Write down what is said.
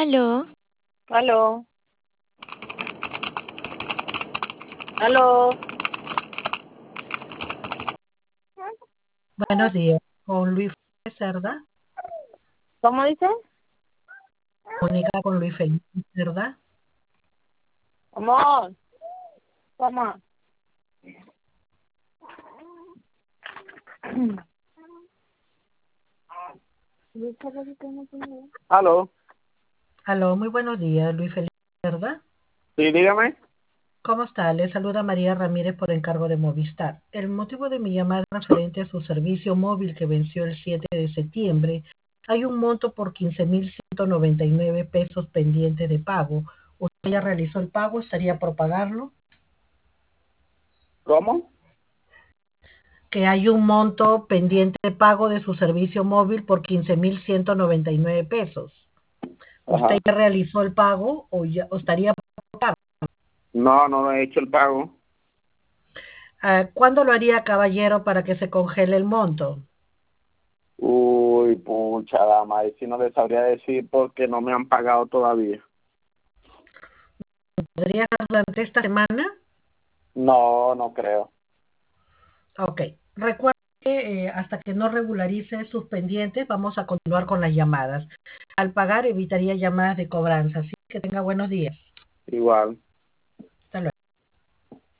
Aló, Aló, aló. Buenos días, con Luis Felipe Cerda, ¿Cómo dice? comunica con Luis Felipe Cerda. Amor, ¿cómo? Aló, Aló, muy buenos días, Luis Felipe Cerda. sí, dígame. ¿Cómo está? Le saluda María Ramírez por encargo de Movistar. El motivo de mi llamada es referente a su servicio móvil que venció el 7 de septiembre. Hay un monto por 15.199 pesos pendiente de pago. ¿Usted ya realizó el pago? ¿Estaría por pagarlo? ¿Cómo? Que hay un monto pendiente de pago de su servicio móvil por 15.199 pesos. ¿Usted Ajá. ya realizó el pago o estaría por pago? No he hecho el pago. ¿Cuándo lo haría, caballero, para que se congele el monto? Uy, pucha, dama, ahí sí no le sabría decir porque no me han pagado todavía. ¿Podría ser durante esta semana? No creo. Ok. Recuerde que hasta que no regularice sus pendientes, vamos a continuar con las llamadas. Al pagar, evitaría llamadas de cobranza. Así que tenga buenos días. Igual.